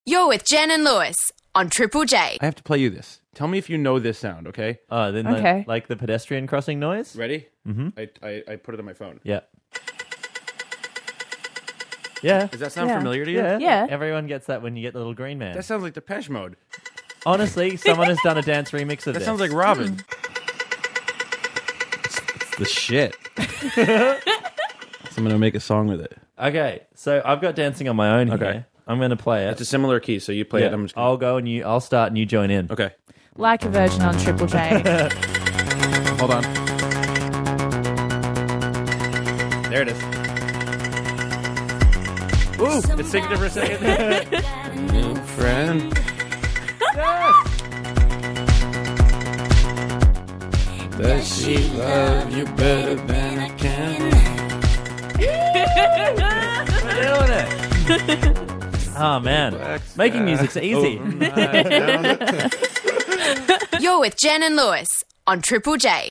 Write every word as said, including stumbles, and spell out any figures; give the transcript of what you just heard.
You're with Jen and Lewis on Triple J. I have to play you this. Tell me if you know this sound, okay? Oh, then Okay. the, like the pedestrian crossing noise? Ready? Mm-hmm. I, I, I put it on my phone. Yeah. Yeah. Does that sound Yeah. familiar to you? Yeah. Yeah. Everyone gets that when you get the little green man. That sounds like Depeche Mode. Honestly, someone has done a dance remix of That this. sounds like Robin. It's, it's the shit. So I'm going to make a song with it. Okay, so I've got dancing on my own Okay. here. I'm going to play it. It's a similar key, so you play Yeah, it. I'm just gonna... I'll go and you. I'll start and you join in. Okay. Like a virgin on Triple J. Hold on. There it is. Ooh, it's taking it for a second. New friend. Does she love you better than I can? We're doing it. Oh man, making music's easy. You're with Jen and Lewis on Triple J.